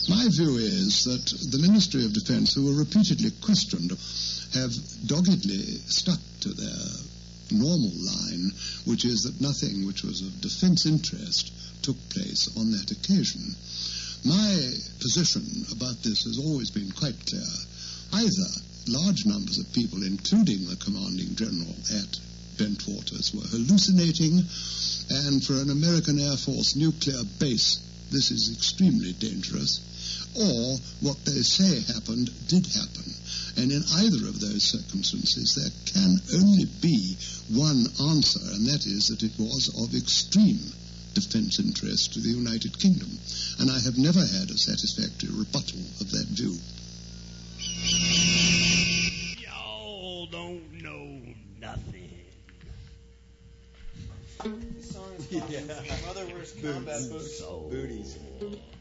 My view is that the Ministry of Defence, who were repeatedly questioned, have doggedly stuck to their normal line, which is that nothing which was of defence interest took place on that occasion. My position about this has always been quite clear. Either large numbers of people, including the commanding general at Bentwaters, were hallucinating, and for an American Air Force nuclear base, this is extremely dangerous, or what they say happened did happen. And in either of those circumstances, there can only be one answer, and that is that it was of extreme defence interest to the United Kingdom. And I have never had a satisfactory rebuttal of that view. Y'all don't know nothing. This song is called Mother Worst Combat Booties.